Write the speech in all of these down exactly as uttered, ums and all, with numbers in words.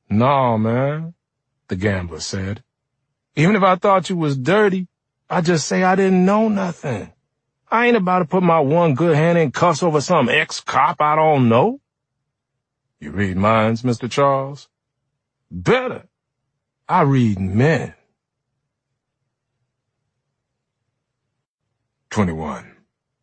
"No, man," the gambler said. "Even if I thought you was dirty, I'd just say I didn't know nothing. I ain't about to put my one good hand in cuffs over some ex-cop I don't know." "You read minds, Mister Charles?" "Better. I read men." Twenty-one.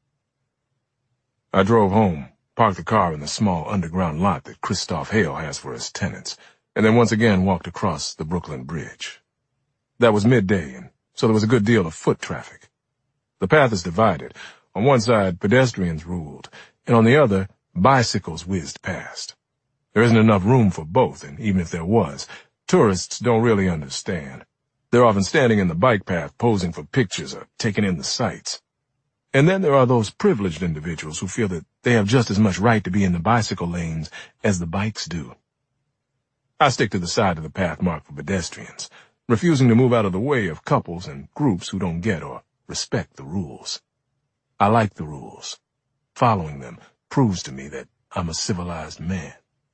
I drove home, parked the car in the small underground lot that Christoph Hale has for his tenants, and then once again walked across the Brooklyn Bridge. That was midday, and so there was a good deal of foot traffic. The path is divided. On one side, pedestrians ruled, and on the other, bicycles whizzed past. There isn't enough room for both, and even if there was, tourists don't really understand. They're often standing in the bike path posing for pictures or taking in the sights. And then there are those privileged individuals who feel that they have just as much right to be in the bicycle lanes as the bikes do. I stick to the side of the path marked for pedestrians, refusing to move out of the way of couples and groups who don't get or respect the rules. I like the rules. Following them proves to me that I'm a civilized man.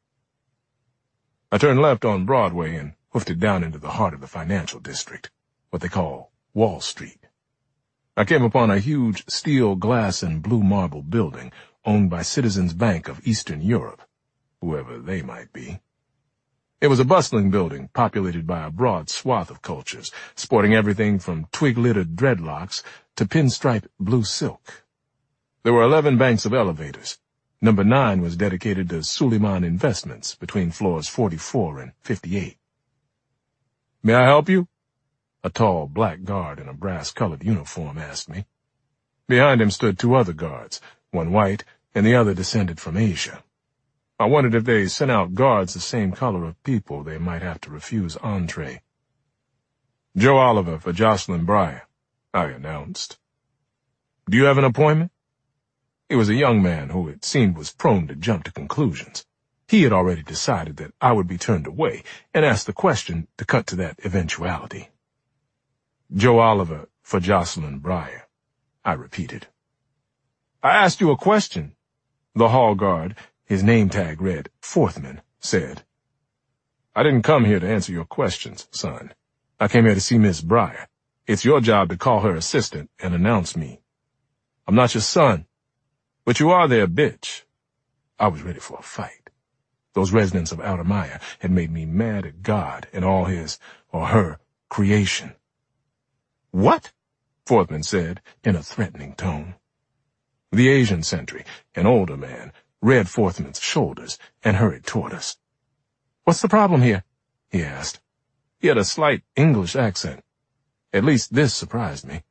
I turned left on Broadway and hoofed it down into the heart of the financial district, what they call Wall Street. I came upon a huge steel, glass, and blue marble building owned by Citizens Bank of Eastern Europe, whoever they might be. It was a bustling building populated by a broad swath of cultures, sporting everything from twig-littered dreadlocks to pinstripe blue silk. There were eleven banks of elevators. Number nine was dedicated to Suleiman Investments between floors forty-four and fifty-eight. "May I help you?" a tall black guard in a brass-colored uniform asked me. Behind him stood two other guards, one white and the other descended from Asia. I wondered if they sent out guards the same color of people they might have to refuse entree. "Joe Oliver for Jocelyn Breyer," I announced. "Do you have an appointment?" He was a young man who it seemed was prone to jump to conclusions. He had already decided that I would be turned away and asked the question to cut to that eventuality. "Joe Oliver for Jocelyn Breyer," I repeated. "I asked you a question," the hall guard, his name tag read Fourthman, said. "I didn't come here to answer your questions, son. I came here to see Miss Breyer. It's your job to call her assistant and announce me. I'm not your son, but you are their bitch." I was ready for a fight. Those residents of Altamaya had made me mad at God and all his, or her, creation. "What?" Fourthman said in a threatening tone. The Asian sentry, an older man, read Fourthman's shoulders and hurried toward us. "What's the problem here?" he asked. He had a slight English accent. At least this surprised me.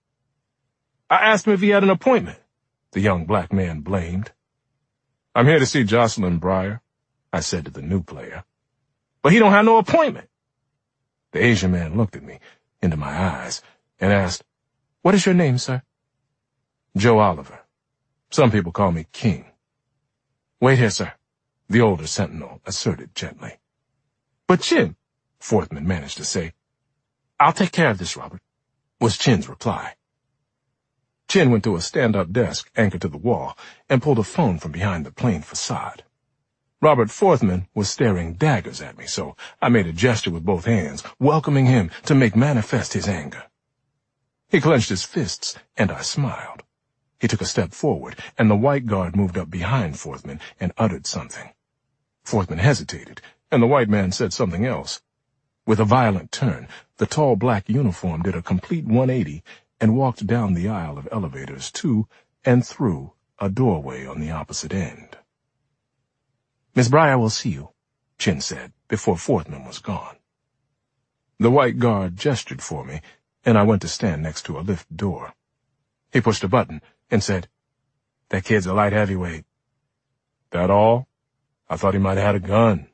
"I asked him if he had an appointment," the young black man blamed. "I'm here to see Jocelyn Breyer," I said to the new player. "But he don't have no appointment." The Asian man looked at me, into my eyes, and asked, "What is your name, sir?" "Joe Oliver. Some people call me King." "Wait here, sir," the older sentinel asserted gently. "But Chin," Fourthman managed to say. "I'll take care of this, Robert," was Chin's reply. Chin went to a stand-up desk anchored to the wall and pulled a phone from behind the plain facade. Robert Fourthman was staring daggers at me, so I made a gesture with both hands, welcoming him to make manifest his anger. He clenched his fists, and I smiled. He took a step forward, and the white guard moved up behind Fourthman and uttered something. Fourthman hesitated, and the white man said something else. With a violent turn, the tall black uniform did a complete one eighty and walked down the aisle of elevators to and through a doorway on the opposite end. "Miss Breyer will see you," Chin said, before Fourthman was gone. The white guard gestured for me, and I went to stand next to a lift door. He pushed a button and said, "That kid's a light heavyweight." "That all? I thought he might have had a gun."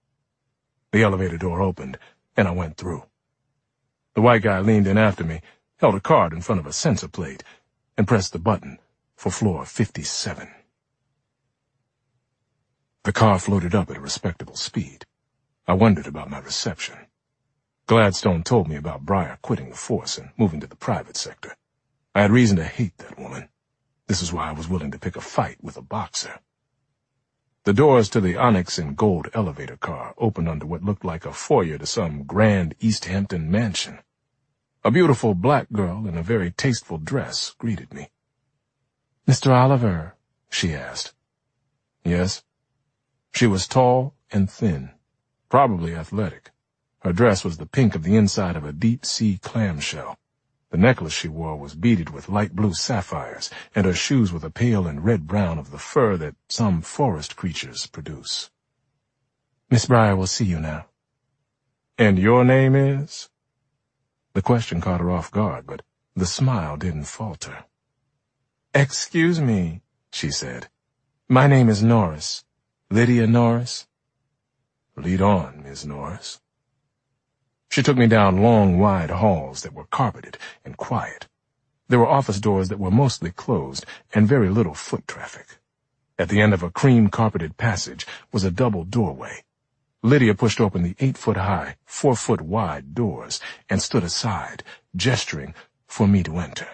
The elevator door opened, and I went through. The white guy leaned in after me, held a card in front of a sensor plate, and pressed the button for floor fifty-seven. The car floated up at a respectable speed. I wondered about my reception. Gladstone told me about Breyer quitting the force and moving to the private sector. I had reason to hate that woman. This is why I was willing to pick a fight with a boxer. The doors to the onyx and gold elevator car opened onto what looked like a foyer to some grand East Hampton mansion. A beautiful black girl in a very tasteful dress greeted me. "Mister Oliver," she asked. "Yes." She was tall and thin, probably athletic. Her dress was the pink of the inside of a deep-sea clamshell. The necklace she wore was beaded with light blue sapphires, and her shoes were the pale and red-brown of the fur that some forest creatures produce. "Miss Briar will see you now." "And your name is?" The question caught her off guard, but the smile didn't falter. "Excuse me," she said. "My name is Norris. Lydia Norris." "Lead on, Miss Norris." She took me down long, wide halls that were carpeted and quiet. There were office doors that were mostly closed and very little foot traffic. At the end of a cream-carpeted passage was a double doorway. Lydia pushed open the eight-foot-high, four-foot-wide doors and stood aside, gesturing for me to enter.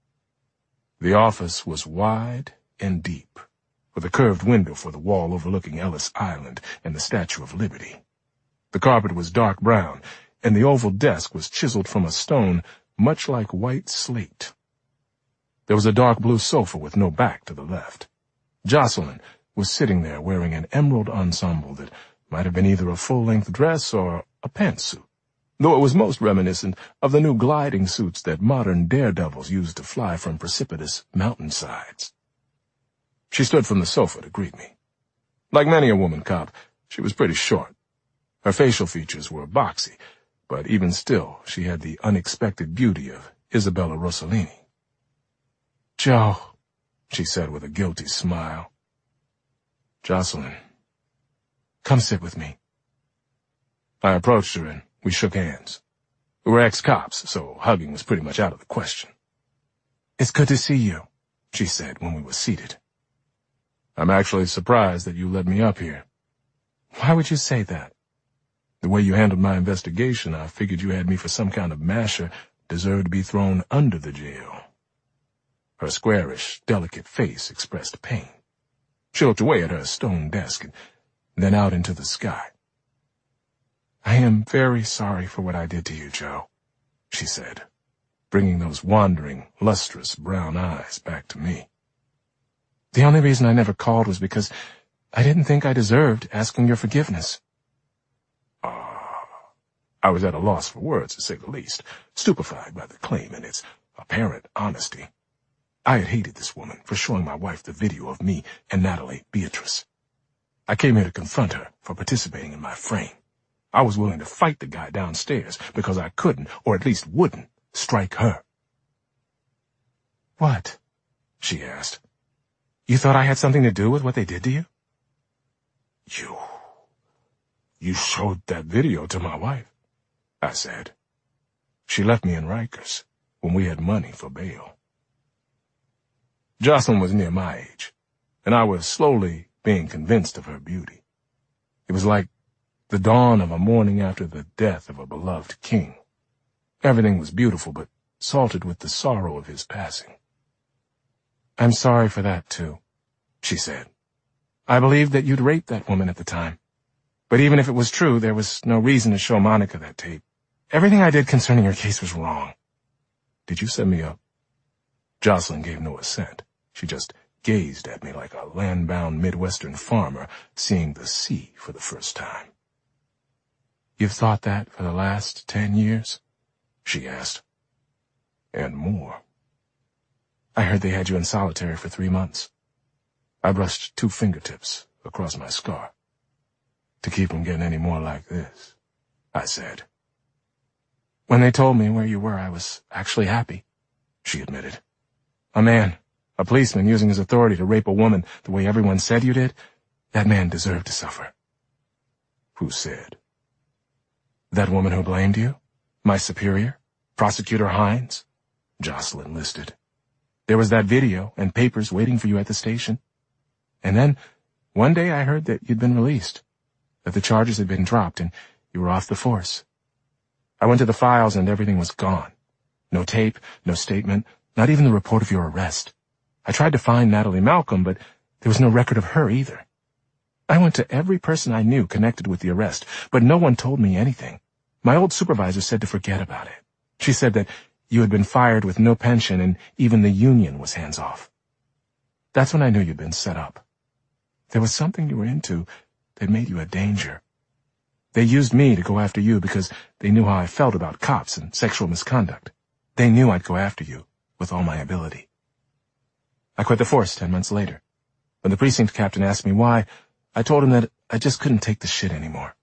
The office was wide and deep, with a curved window for the wall overlooking Ellis Island and the Statue of Liberty. The carpet was dark brown, and the oval desk was chiseled from a stone much like white slate. There was a dark blue sofa with no back to the left. Jocelyn was sitting there wearing an emerald ensemble that might have been either a full-length dress or a pantsuit, though it was most reminiscent of the new gliding suits that modern daredevils use to fly from precipitous mountainsides. She stood from the sofa to greet me. Like many a woman cop, she was pretty short. Her facial features were boxy, but even still she had the unexpected beauty of Isabella Rossellini. "Joe," she said with a guilty smile. "Jocelyn, come sit with me." I approached her and we shook hands. We were ex-cops, so hugging was pretty much out of the question. "It's good to see you," she said when we were seated. "I'm actually surprised that you led me up here." "Why would you say that?" "The way you handled my investigation, I figured you had me for some kind of masher, deserved to be thrown under the jail." Her squarish, delicate face expressed pain. She looked away at her stone desk and then out into the sky. "I am very sorry for what I did to you, Joe," she said, bringing those wandering, lustrous brown eyes back to me. "The only reason I never called was because I didn't think I deserved asking your forgiveness." I was at a loss for words, to say the least, stupefied by the claim and its apparent honesty. I had hated this woman for showing my wife the video of me and Natalie Beatrice. I came here to confront her for participating in my frame. I was willing to fight the guy downstairs because I couldn't, or at least wouldn't, strike her. "What?" she asked. "You thought I had something to do with what they did to you?" You... You showed that video to my wife," I said. "She left me in Rikers when we had money for bail." Jocelyn was near my age, and I was slowly being convinced of her beauty. It was like the dawn of a morning after the death of a beloved king. Everything was beautiful, but salted with the sorrow of his passing. "I'm sorry for that, too," she said. "I believed that you'd raped that woman at the time. But even if it was true, there was no reason to show Monica that tape. Everything I did concerning your case was wrong." "Did you set me up?" Jocelyn gave no assent. She just gazed at me like a land-bound Midwestern farmer seeing the sea for the first time. "You've thought that for the last ten years?" she asked. "And more." "I heard they had you in solitary for three months." I brushed two fingertips across my scar. "To keep from getting any more like this," I said. "When they told me where you were, I was actually happy," she admitted. "A man, a policeman using his authority to rape a woman the way everyone said you did, that man deserved to suffer." "Who said?" "That woman who blamed you, my superior, Prosecutor Hines," Jocelyn listed. "There was that video and papers waiting for you at the station. And then, one day I heard that you'd been released, that the charges had been dropped and you were off the force. I went to the files and everything was gone. No tape, no statement, not even the report of your arrest. I tried to find Natalie Malcolm, but there was no record of her either." I went to every person I knew connected with the arrest, but no one told me anything. My old supervisor said to forget about it. She said that you had been fired with no pension and even the union was hands off. That's when I knew you'd been set up. There was something you were into that made you a danger. They used me to go after you because they knew how I felt about cops and sexual misconduct. They knew I'd go after you with all my ability. I quit the force ten months later. When the precinct captain asked me why, I told him that I just couldn't take the shit anymore.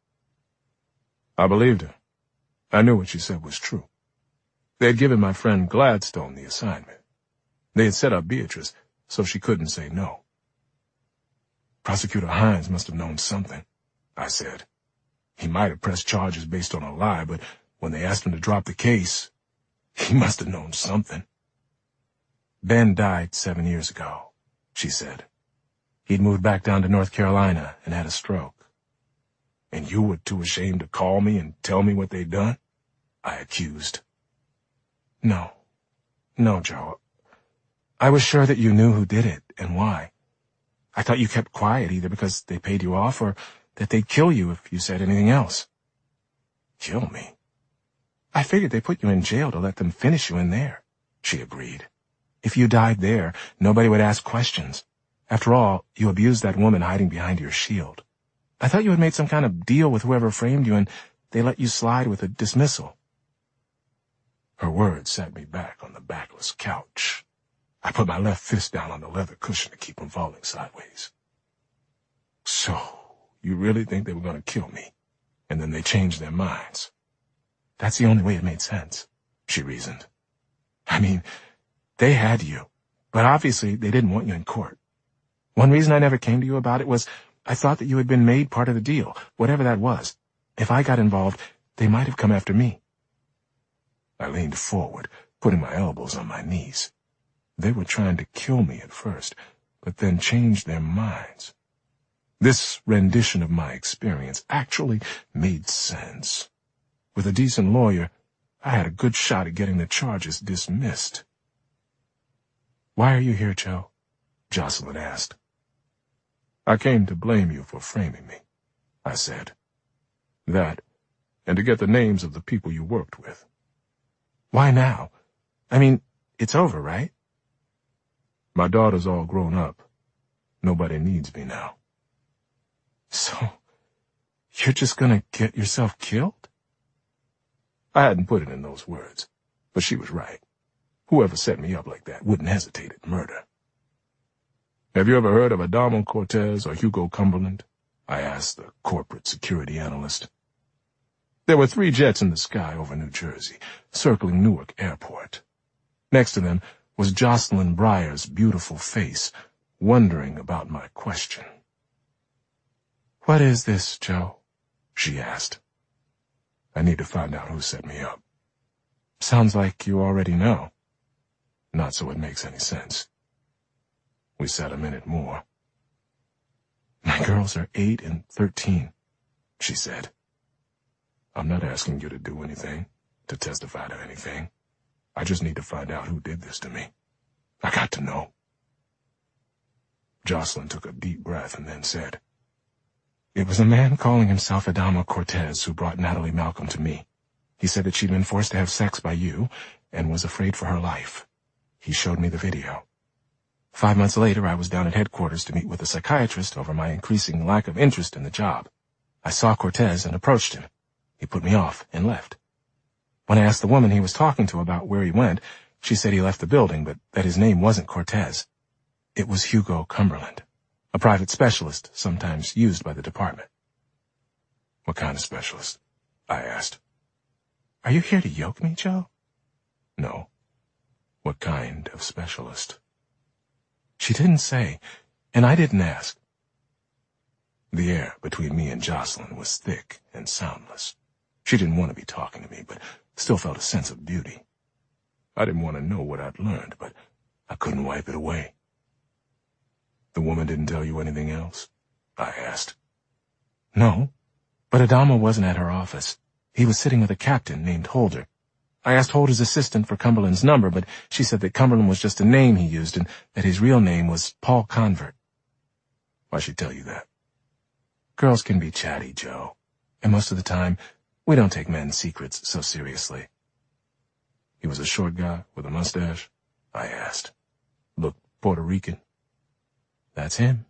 I believed her. I knew what she said was true. They had given my friend Gladstone the assignment. They had set up Beatrice so she couldn't say no. Prosecutor Hines must have known something, I said. He might have pressed charges based on a lie, but when they asked him to drop the case, he must have known something. Ben died seven years ago, she said. He'd moved back down to North Carolina and had a stroke. And you were too ashamed to call me and tell me what they'd done? I accused. No. No, Joe. I was sure that you knew who did it and why. I thought you kept quiet either because they paid you off or that they'd kill you if you said anything else. Kill me? I figured they put you in jail to let them finish you in there, she agreed. If you died there, nobody would ask questions. After all, you abused that woman hiding behind your shield. I thought you had made some kind of deal with whoever framed you and they let you slide with a dismissal. Her words sat me back on the backless couch. I put my left fist down on the leather cushion to keep from falling sideways. So, you really think they were going to kill me, and then they changed their minds? That's the only way it made sense, she reasoned. I mean, they had you, but obviously they didn't want you in court. One reason I never came to you about it was I thought that you had been made part of the deal, whatever that was. If I got involved, they might have come after me. I leaned forward, putting my elbows on my knees. They were trying to kill me at first, but then changed their minds. This rendition of my experience actually made sense. With a decent lawyer, I had a good shot at getting the charges dismissed. Why are you here, Joe? Jocelyn asked. I came to blame you for framing me, I said. That, and to get the names of the people you worked with. Why now? I mean, it's over, right? My daughter's all grown up. Nobody needs me now. So, you're just gonna get yourself killed? I hadn't put it in those words, but she was right. Whoever set me up like that wouldn't hesitate at murder. Have you ever heard of Adamo Cortez or Hugo Cumberland? I asked the corporate security analyst. There were three jets in the sky over New Jersey, circling Newark Airport. Next to them was Jocelyn Breyer's beautiful face, wondering about my question. What is this, Joe? She asked. I need to find out who set me up. Sounds like you already know. Not so it makes any sense. We sat a minute more. My girls are eight and thirteen, she said. I'm not asking you to do anything, to testify to anything. I just need to find out who did this to me. I got to know. Jocelyn took a deep breath and then said, It was a man calling himself Adamo Cortez who brought Natalie Malcolm to me. He said that she'd been forced to have sex by you and was afraid for her life. He showed me the video. Five months later, I was down at headquarters to meet with a psychiatrist over my increasing lack of interest in the job. I saw Cortez and approached him. He put me off and left. When I asked the woman he was talking to about where he went, she said he left the building, but that his name wasn't Cortez. It was Hugo Cumberland, a private specialist sometimes used by the department. What kind of specialist? I asked. Are you here to yoke me, Joe? No. What kind of specialist? She didn't say, and I didn't ask. The air between me and Jocelyn was thick and soundless. She didn't want to be talking to me, but still felt a sense of beauty. I didn't want to know what I'd learned, but I couldn't wipe it away. The woman didn't tell you anything else? I asked. No, but Adamo wasn't at her office. He was sitting with a captain named Holder. I asked Holder's assistant for Cumberland's number, but she said that Cumberland was just a name he used and that his real name was Paul Convert. Why'd she tell you that? Girls can be chatty, Joe, and most of the time, we don't take men's secrets so seriously. He was a short guy with a mustache? I asked. Looked Puerto Rican. That's him.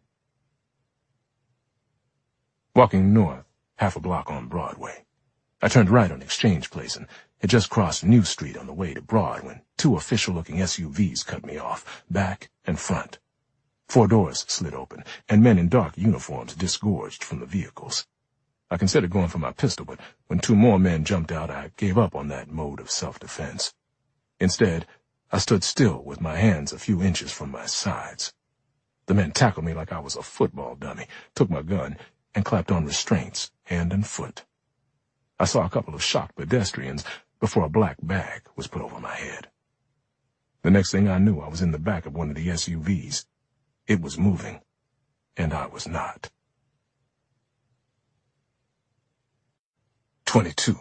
Walking north, half a block on Broadway, I turned right on Exchange Place and had just crossed New Street on the way to Broad when two official-looking S U Vs cut me off, back and front. Four doors slid open, and men in dark uniforms disgorged from the vehicles. I considered going for my pistol, but when two more men jumped out, I gave up on that mode of self-defense. Instead, I stood still with my hands a few inches from my sides. The men tackled me like I was a football dummy, took my gun, and clapped on restraints, hand and foot. I saw a couple of shocked pedestrians before a black bag was put over my head. The next thing I knew, I was in the back of one of the S U Vs. It was moving, and I was not. Twenty-two.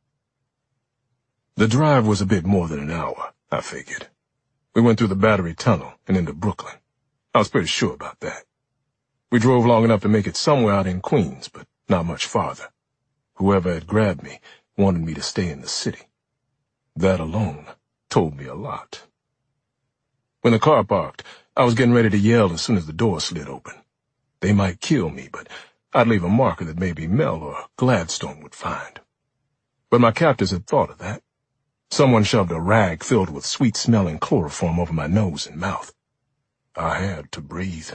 The drive was a bit more than an hour, I figured. We went through the Battery Tunnel and into Brooklyn. I was pretty sure about that. We drove long enough to make it somewhere out in Queens, but not much farther. Whoever had grabbed me wanted me to stay in the city. That alone told me a lot. When the car parked, I was getting ready to yell as soon as the door slid open. They might kill me, but I'd leave a marker that maybe Mel or Gladstone would find. But my captors had thought of that. Someone shoved a rag filled with sweet-smelling chloroform over my nose and mouth. I had to breathe.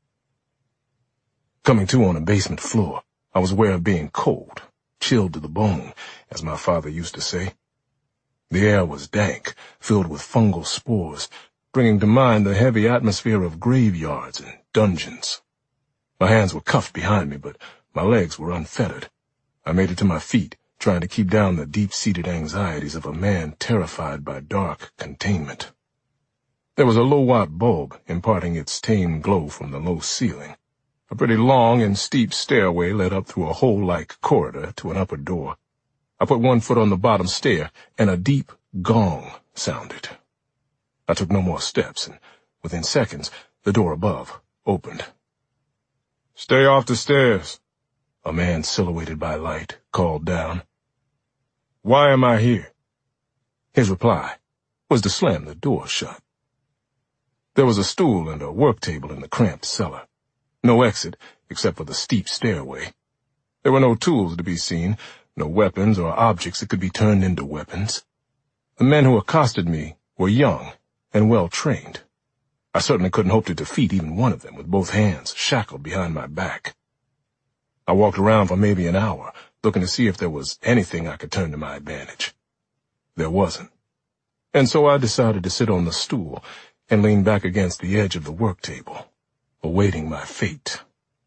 Coming to on a basement floor, I was aware of being cold, chilled to the bone, as my father used to say. The air was dank, filled with fungal spores, bringing to mind the heavy atmosphere of graveyards and dungeons. My hands were cuffed behind me, but my legs were unfettered. I made it to my feet, trying to keep down the deep-seated anxieties of a man terrified by dark containment. There was a low-watt bulb imparting its tame glow from the low ceiling. A pretty long and steep stairway led up through a hole-like corridor to an upper door. I put one foot on the bottom stair, and a deep gong sounded. I took no more steps, and within seconds, the door above opened. "Stay off the stairs," a man silhouetted by light called down. "Why am I here?" His reply was to slam the door shut. There was a stool and a work table in the cramped cellar. No exit, except for the steep stairway. There were no tools to be seen, no weapons or objects that could be turned into weapons. The men who accosted me were young and well-trained. I certainly couldn't hope to defeat even one of them with both hands shackled behind my back. I walked around for maybe an hour, looking to see if there was anything I could turn to my advantage. There wasn't. And so I decided to sit on the stool and lean back against the edge of the work table, awaiting my fate.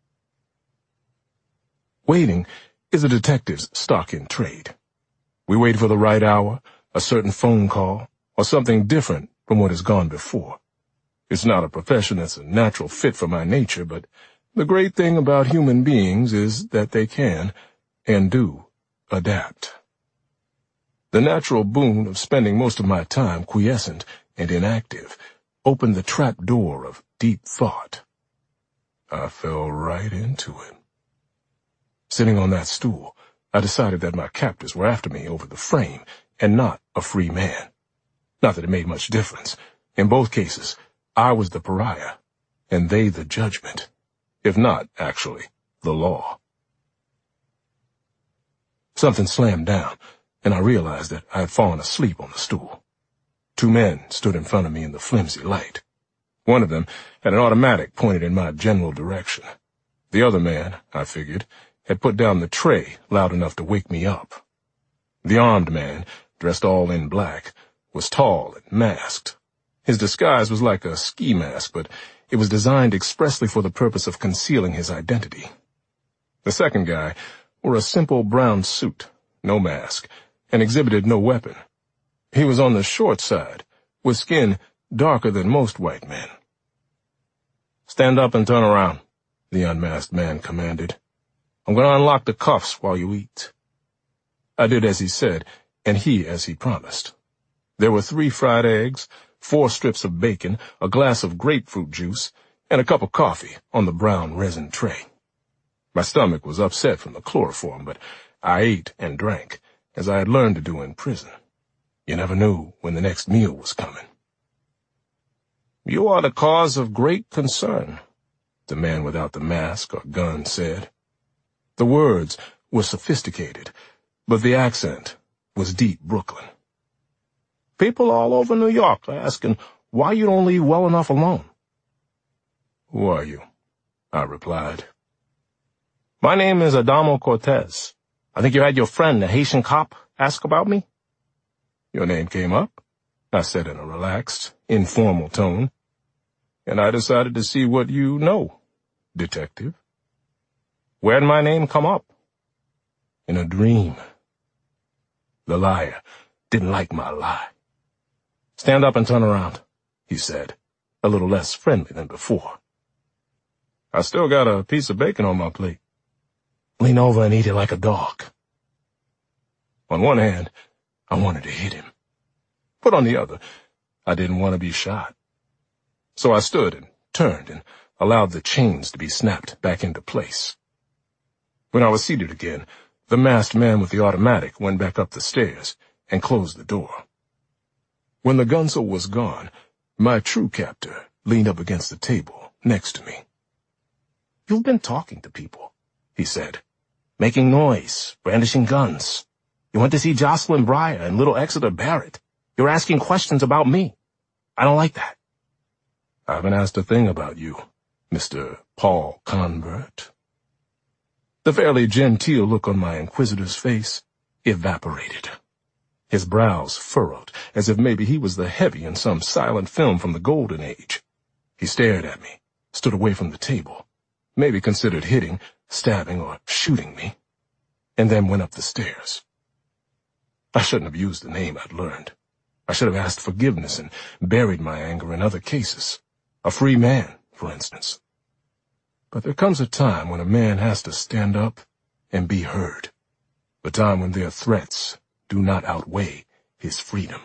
Waiting is a detective's stock in trade. We wait for the right hour, a certain phone call, or something different from what has gone before. It's not a profession that's a natural fit for my nature, but the great thing about human beings is that they can, and do, adapt. The natural boon of spending most of my time quiescent and inactive opened the trap door of deep thought. I fell right into it. Sitting on that stool, I decided that my captors were after me over the frame and not a free man. Not that it made much difference. In both cases, I was the pariah, and they the judgment, if not, actually, the law. Something slammed down, and I realized that I had fallen asleep on the stool. Two men stood in front of me in the flimsy light. One of them had an automatic pointed in my general direction. The other man, I figured, had put down the tray loud enough to wake me up. The armed man, dressed all in black, was tall and masked. His disguise was like a ski mask, but it was designed expressly for the purpose of concealing his identity. The second guy wore a simple brown suit, no mask, and exhibited no weapon. He was on the short side, with skin darker than most white men. "Stand up and turn around," the unmasked man commanded. "I'm going to unlock the cuffs while you eat." I did as he said, and he as he promised. There were three fried eggs, four strips of bacon, a glass of grapefruit juice, and a cup of coffee on the brown resin tray. My stomach was upset from the chloroform, but I ate and drank, as I had learned to do in prison. You never knew when the next meal was coming. "You are the cause of great concern," the man without the mask or gun said. The words were sophisticated, but the accent was deep Brooklyn. "People all over New York are asking why you don't leave well enough alone." "Who are you?" I replied. "My name is Adamo Cortez. I think you had your friend, the Haitian cop, ask about me?" "Your name came up," I said in a relaxed, informal tone, "and I decided to see what you know, detective." "Where'd my name come up?" "In a dream." The liar didn't like my lie. "Stand up and turn around," he said, a little less friendly than before. "I still got a piece of bacon on my plate." "Lean over and eat it like a dog." On one hand, I wanted to hit him, but on the other, I didn't want to be shot. So I stood and turned and allowed the chains to be snapped back into place. When I was seated again, the masked man with the automatic went back up the stairs and closed the door. When the gunso was gone, my true captor leaned up against the table next to me. "You've been talking to people," he said, "making noise, brandishing guns. You went to see Jocelyn Breyer and little Exeter Barrett. You're asking questions about me. I don't like that." "I haven't asked a thing about you, Mister Paul Convert." The fairly genteel look on my inquisitor's face evaporated. His brows furrowed, as if maybe he was the heavy in some silent film from the Golden Age. He stared at me, stood away from the table, maybe considered hitting, stabbing, or shooting me, and then went up the stairs. I shouldn't have used the name I'd learned. I should have asked forgiveness and buried my anger in other cases. A free man, for instance. But there comes a time when a man has to stand up and be heard. A time when their threats do not outweigh his freedom.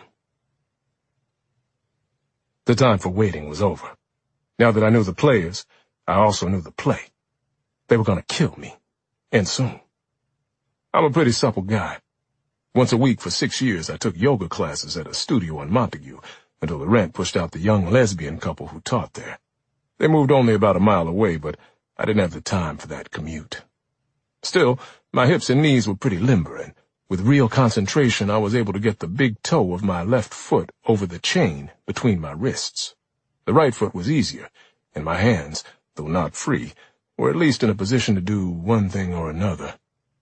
The time for waiting was over. Now that I knew the players, I also knew the play. They were going to kill me, and soon. I'm a pretty supple guy. Once a week for six years, I took yoga classes at a studio on Montague until the rent pushed out the young lesbian couple who taught there. They moved only about a mile away, but I didn't have the time for that commute. Still, my hips and knees were pretty limber, and with real concentration, I was able to get the big toe of my left foot over the chain between my wrists. The right foot was easier, and my hands, though not free, were at least in a position to do one thing or another.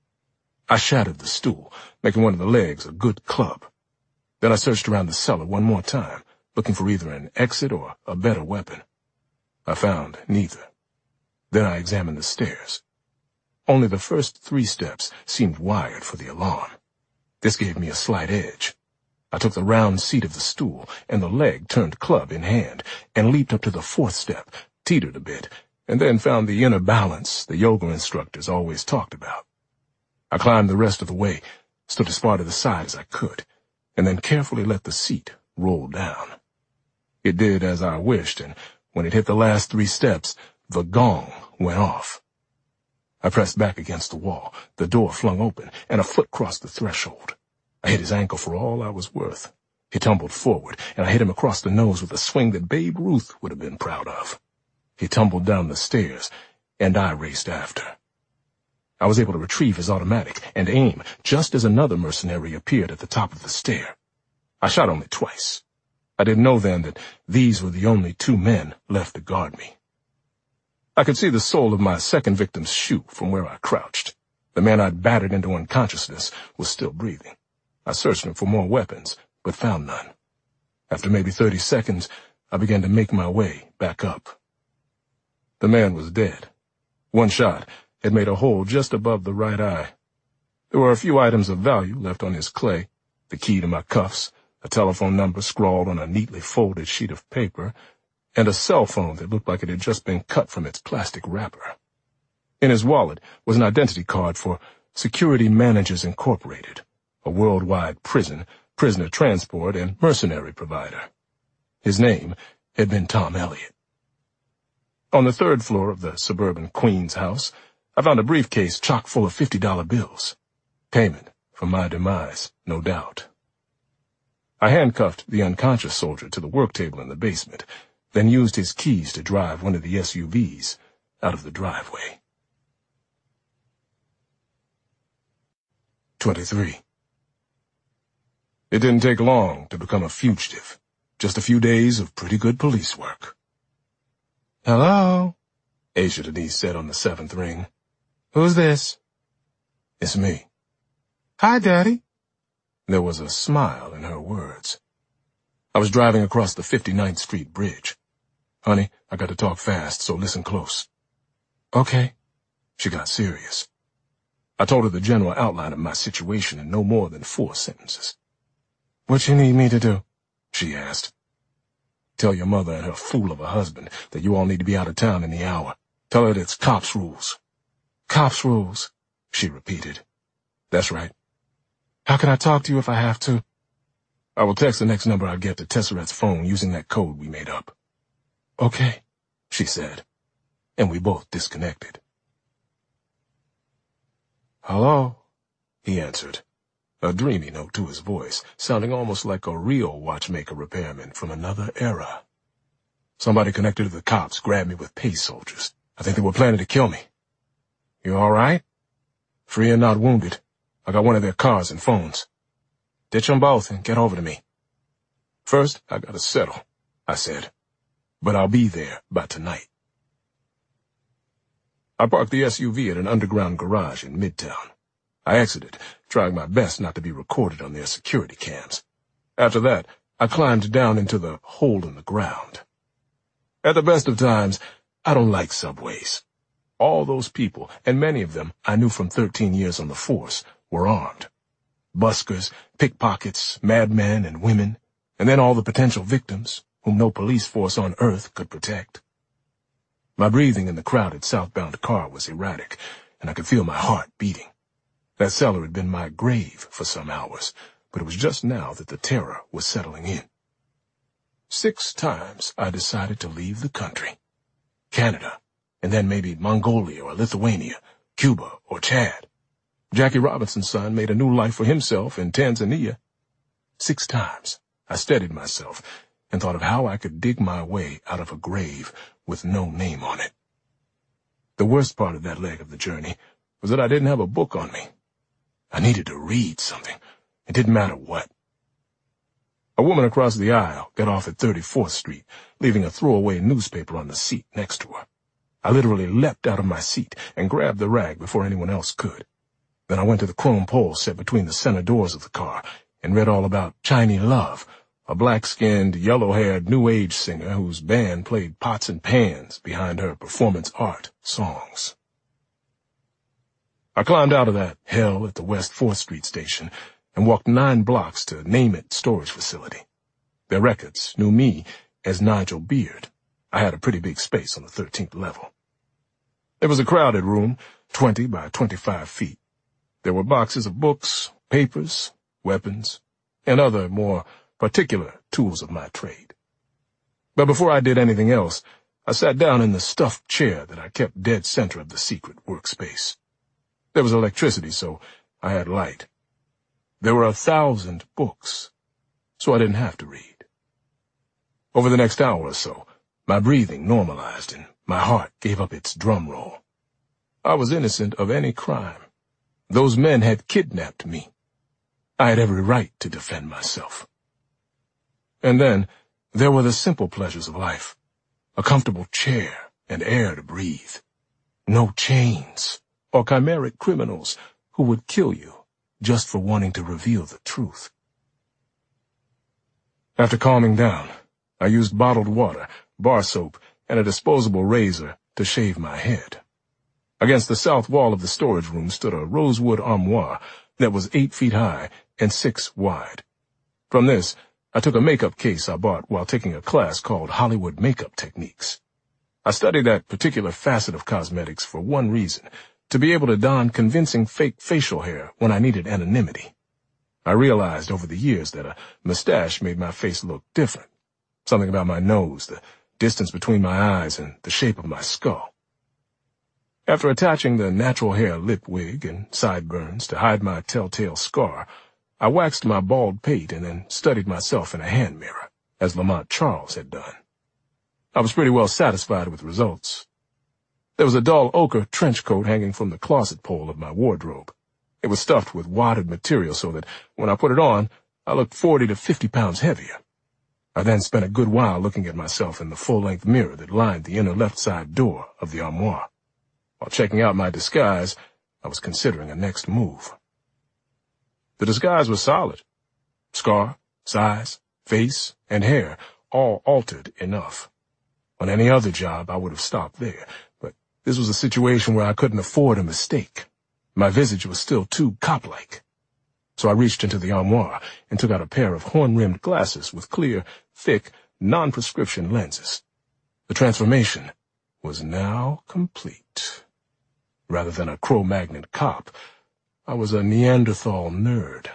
I shattered the stool, making one of the legs a good club. Then I searched around the cellar one more time, looking for either an exit or a better weapon. I found neither. Then I examined the stairs. Only the first three steps seemed wired for the alarm. This gave me a slight edge. I took the round seat of the stool and the leg turned club in hand and leaped up to the fourth step, teetered a bit, and then found the inner balance the yoga instructors always talked about. I climbed the rest of the way, stood as far to the side as I could, and then carefully let the seat roll down. It did as I wished, and when it hit the last three steps, the gong went off. I pressed back against the wall, the door flung open, and a foot crossed the threshold. I hit his ankle for all I was worth. He tumbled forward, and I hit him across the nose with a swing that Babe Ruth would have been proud of. He tumbled down the stairs, and I raced after. I was able to retrieve his automatic and aim just as another mercenary appeared at the top of the stair. I shot only twice. I didn't know then that these were the only two men left to guard me. I could see the sole of my second victim's shoe from where I crouched. The man I'd battered into unconsciousness was still breathing. I searched him for more weapons, but found none. After maybe thirty seconds, I began to make my way back up. The man was dead. One shot had made a hole just above the right eye. There were a few items of value left on his clay, the key to my cuffs, a telephone number scrawled on a neatly folded sheet of paper, and a cell phone that looked like it had just been cut from its plastic wrapper. In his wallet was an identity card for Security Managers Incorporated, a worldwide prison, prisoner transport, and mercenary provider. His name had been Tom Elliott. On the third floor of the suburban Queens house, I found a briefcase chock full of fifty dollar bills. Payment for my demise, no doubt. I handcuffed the unconscious soldier to the work table in the basement, then used his keys to drive one of the S U Vs out of the driveway. twenty-three. It didn't take long to become a fugitive. Just a few days of pretty good police work. "Hello?" Asia Denise said on the seventh ring. "Who's this?" "It's me." "Hi, Daddy." There was a smile in her words. I was driving across the fifty-ninth Street Bridge. "Honey, I got to talk fast, so listen close." "Okay." She got serious. I told her the general outline of my situation in no more than four sentences. "What you need me to do?" she asked. "Tell your mother and her fool of a husband that you all need to be out of town in the hour. Tell her that it's cops' rules." "Cops' rules," she repeated. "That's right." "How can I talk to you if I have to?" "I will text the next number I get to Tesseret's phone using that code we made up." "Okay," she said, and we both disconnected. "Hello," he answered, a dreamy note to his voice, sounding almost like a real watchmaker repairman from another era. "Somebody connected to the cops grabbed me with pace soldiers. I think they were planning to kill me." "You all right?" "Free and not wounded. I got one of their cars and phones." "Ditch them both and get over to me." "First, I gotta settle," I said. "But I'll be there by tonight." I parked the S U V at an underground garage in Midtown. I exited, trying my best not to be recorded on their security cams. After that, I climbed down into the hole in the ground. At the best of times, I don't like subways. All those people, and many of them I knew from thirteen years on the force, were armed. Buskers, pickpockets, madmen, and women, and then all the potential victims, whom no police force on earth could protect. My breathing in the crowded southbound car was erratic, and I could feel my heart beating. That cellar had been my grave for some hours, but it was just now that the terror was settling in. Six times I decided to leave the country. Canada, and then maybe Mongolia or Lithuania, Cuba or Chad. Jackie Robinson's son made a new life for himself in Tanzania. Six times I steadied myself and thought of how I could dig my way out of a grave with no name on it. The worst part of that leg of the journey was that I didn't have a book on me. I needed to read something. It didn't matter what. A woman across the aisle got off at thirty-fourth Street, leaving a throwaway newspaper on the seat next to her. I literally leapt out of my seat and grabbed the rag before anyone else could. Then I went to the chrome pole set between the center doors of the car and read all about Chiny Love, a black-skinned, yellow-haired New Age singer whose band played pots and pans behind her performance art songs. I climbed out of that hell at the West fourth Street station and walked nine blocks to Name It storage facility. Their records knew me as Nigel Beard. I had a pretty big space on the thirteenth level. It was a crowded room, twenty by twenty-five feet. There were boxes of books, papers, weapons, and other more particular tools of my trade. But before I did anything else, I sat down in the stuffed chair that I kept dead center of the secret workspace. There was electricity, so I had light. There were a thousand books, so I didn't have to read. Over the next hour or so, my breathing normalized and my heart gave up its drum roll. I was innocent of any crime. Those men had kidnapped me. I had every right to defend myself. And then there were the simple pleasures of life. A comfortable chair and air to breathe. No chains or chimeric criminals who would kill you just for wanting to reveal the truth. After calming down, I used bottled water, bar soap, and a disposable razor to shave my head. Against the south wall of the storage room stood a rosewood armoire that was eight feet high and six wide. From this, I took a makeup case I bought while taking a class called Hollywood Makeup Techniques. I studied that particular facet of cosmetics for one reason, to be able to don convincing fake facial hair when I needed anonymity. I realized over the years that a mustache made my face look different. Something about my nose, the distance between my eyes, and the shape of my skull. After attaching the natural hair lip wig and sideburns to hide my telltale scar, I waxed my bald pate and then studied myself in a hand mirror, as Lamont Charles had done. I was pretty well satisfied with the results. There was a dull ochre trench coat hanging from the closet pole of my wardrobe. It was stuffed with wadded material so that when I put it on, I looked forty to fifty pounds heavier. I then spent a good while looking at myself in the full-length mirror that lined the inner left side door of the armoire. While checking out my disguise, I was considering a next move. The disguise was solid. Scar, size, face, and hair all altered enough. On any other job, I would have stopped there, but this was a situation where I couldn't afford a mistake. My visage was still too cop-like. So I reached into the armoire and took out a pair of horn-rimmed glasses with clear, thick, non-prescription lenses. The transformation was now complete. Rather than a Cro-Magnon cop, I was a Neanderthal nerd.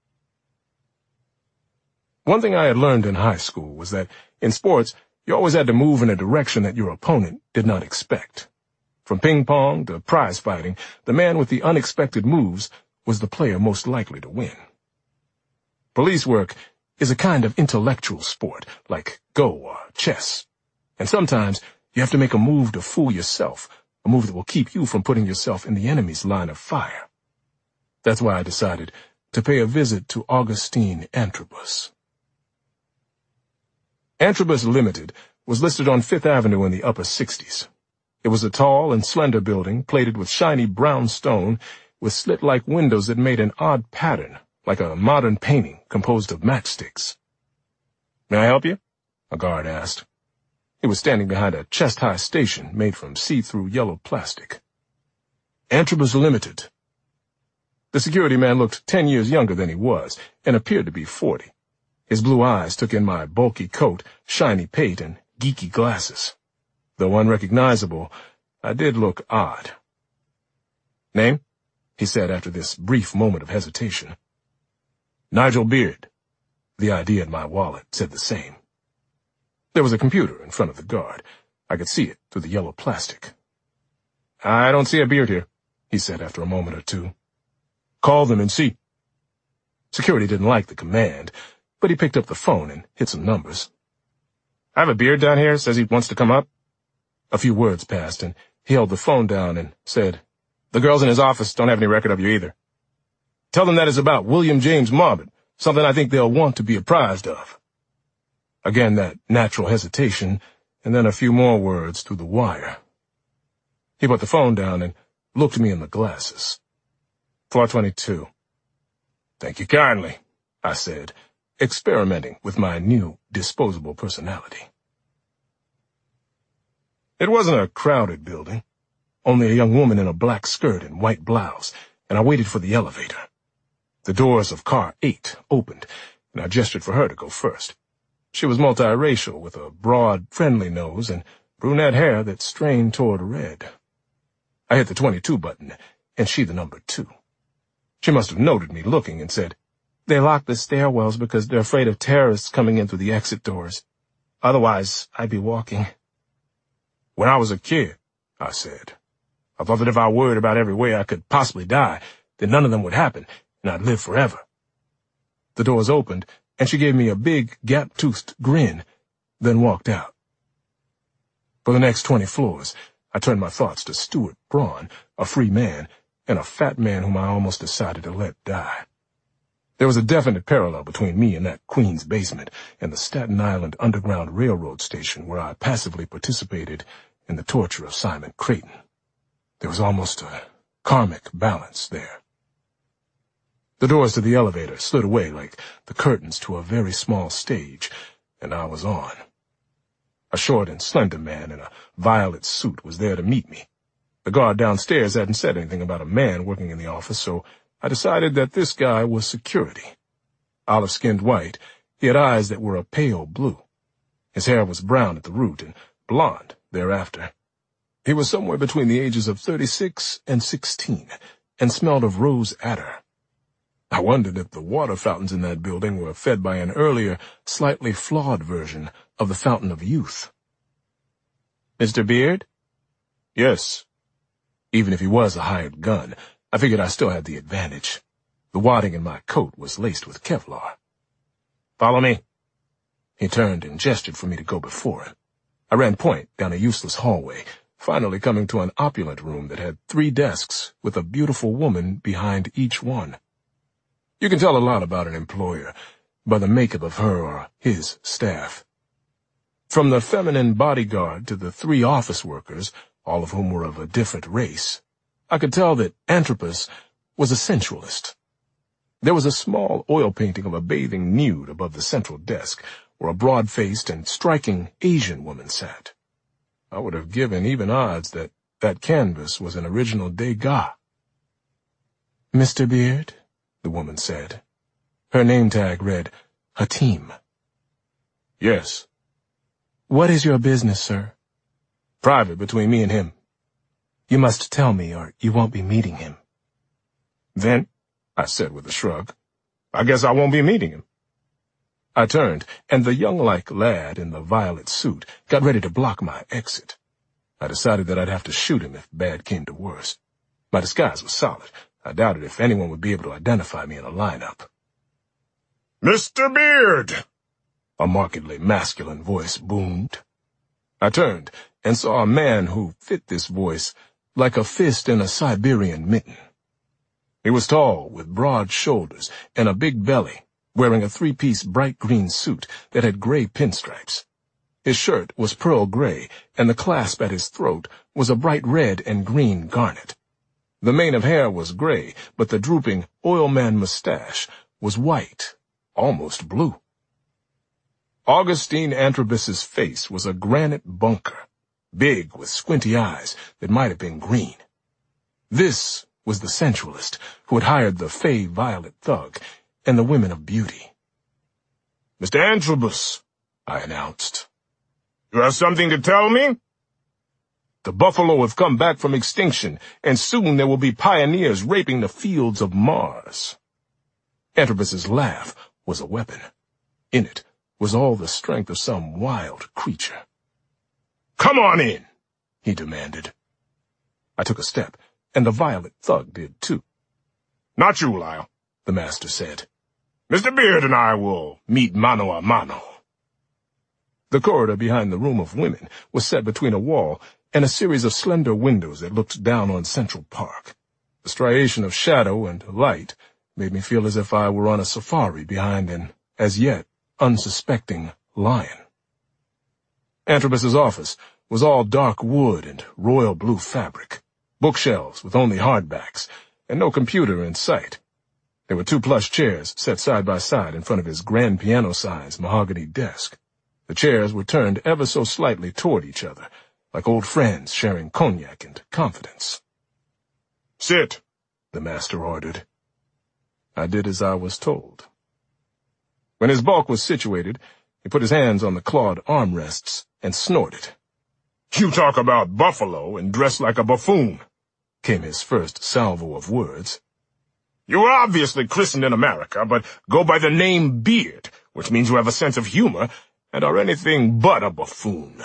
One thing I had learned in high school was that in sports, you always had to move in a direction that your opponent did not expect. From ping-pong to prize fighting, the man with the unexpected moves was the player most likely to win. Police work is a kind of intellectual sport, like Go or chess. And sometimes you have to make a move to fool yourself, a move that will keep you from putting yourself in the enemy's line of fire. That's why I decided to pay a visit to Augustine Antrobus. Antrobus Limited was listed on Fifth Avenue in the upper sixties. It was a tall and slender building plated with shiny brown stone with slit-like windows that made an odd pattern, like a modern painting composed of matchsticks. "May I help you?" a guard asked. He was standing behind a chest-high station made from see-through yellow plastic. "Antrobus Limited." The security man looked ten years younger than he was, and appeared to be forty. His blue eyes took in my bulky coat, shiny pate, and geeky glasses. Though unrecognizable, I did look odd. "Name?" he said after this brief moment of hesitation. "Nigel Beard." The I D in my wallet said the same. There was a computer in front of the guard. I could see it through the yellow plastic. "I don't see a Beard here," he said after a moment or two. "Call them and see." Security didn't like the command, but he picked up the phone and hit some numbers. "I have a Beard down here, says he wants to come up." A few words passed, and he held the phone down and said, "The girls in his office don't have any record of you either. Tell them that is about William James Marmot, something I think they'll want to be apprised of." Again that natural hesitation, and then a few more words through the wire. He put the phone down and looked me in the glasses. four twenty-two. "Thank you kindly," I said, experimenting with my new disposable personality. It wasn't a crowded building. Only a young woman in a black skirt and white blouse, and I waited for the elevator. The doors of car eight opened, and I gestured for her to go first. She was multiracial, with a broad, friendly nose and brunette hair that strained toward red. I hit the twenty-two button, and she the number two. She must have noted me looking and said, "They lock the stairwells because they're afraid of terrorists coming in through the exit doors. Otherwise, I'd be walking." "When I was a kid," I said, "I thought that if I worried about every way I could possibly die, then none of them would happen, and I'd live forever." The doors opened, and she gave me a big, gap-toothed grin, then walked out. For the next twenty floors, I turned my thoughts to Stuart Braun, a free man, and a fat man whom I almost decided to let die. There was a definite parallel between me and that Queens basement and the Staten Island Underground Railroad station where I passively participated in the torture of Simon Creighton. There was almost a karmic balance there. The doors to the elevator slid away like the curtains to a very small stage, and I was on. A short and slender man in a violet suit was there to meet me. The guard downstairs hadn't said anything about a man working in the office, so I decided that this guy was security. Olive-skinned white, he had eyes that were a pale blue. His hair was brown at the root and blonde thereafter. He was somewhere between the ages of thirty-six and sixteen, and smelled of rose attar. I wondered if the water fountains in that building were fed by an earlier, slightly flawed version of the Fountain of Youth. "Mister Beard?" "Yes." Even if he was a hired gun, I figured I still had the advantage. The wadding in my coat was laced with Kevlar. "Follow me." He turned and gestured for me to go before him. I ran point down a useless hallway, finally coming to an opulent room that had three desks with a beautiful woman behind each one. You can tell a lot about an employer by the makeup of her or his staff. From the feminine bodyguard to the three office workers, all of whom were of a different race, I could tell that Antropus was a sensualist. There was a small oil painting of a bathing nude above the central desk, where a broad-faced and striking Asian woman sat. I would have given even odds that that canvas was an original Degas. "Mister Beard," the woman said. Her name tag read Hatim. "Yes." "What is your business, sir?" "Private between me and him." "You must tell me, or you won't be meeting him." "Then," I said with a shrug, "I guess I won't be meeting him." I turned, and the young-like lad in the violet suit got ready to block my exit. I decided that I'd have to shoot him if bad came to worse. My disguise was solid. I doubted if anyone would be able to identify me in a lineup. "Mister Beard!" a markedly masculine voice boomed. I turned and saw a man who fit this voice like a fist in a Siberian mitten. He was tall, with broad shoulders and a big belly, wearing a three-piece bright green suit that had gray pinstripes. His shirt was pearl gray, and the clasp at his throat was a bright red and green garnet. The mane of hair was gray, but the drooping oilman mustache was white, almost blue. Augustine Antropus's face was a granite bunker, big with squinty eyes that might have been green. This was the sensualist who had hired the fey violet thug and the women of beauty. "Mister Antropus," I announced. "You have something to tell me?" "The buffalo have come back from extinction, and soon there will be pioneers raping the fields of Mars." Antropus's laugh was a weapon. In it was all the strength of some wild creature. "Come on in," he demanded. I took a step, and the violet thug did too. "Not you, Lyle," the master said. "Mister Beard and I will meet mano a mano." The corridor behind the room of women was set between a wall and a series of slender windows that looked down on Central Park. The striation of shadow and light made me feel as if I were on a safari behind an, as yet, unsuspecting lion. Antropus's office was all dark wood and royal blue fabric, bookshelves with only hardbacks, and no computer in sight. There were two plush chairs set side by side in front of his grand piano-sized mahogany desk. The chairs were turned ever so slightly toward each other, like old friends sharing cognac and confidence. "Sit," the master ordered. I did as I was told. When his bulk was situated, he put his hands on the clawed armrests and snorted. "You talk about buffalo and dress like a buffoon," came his first salvo of words. "You were obviously christened in America, but go by the name Beard, which means you have a sense of humor and are anything but a buffoon."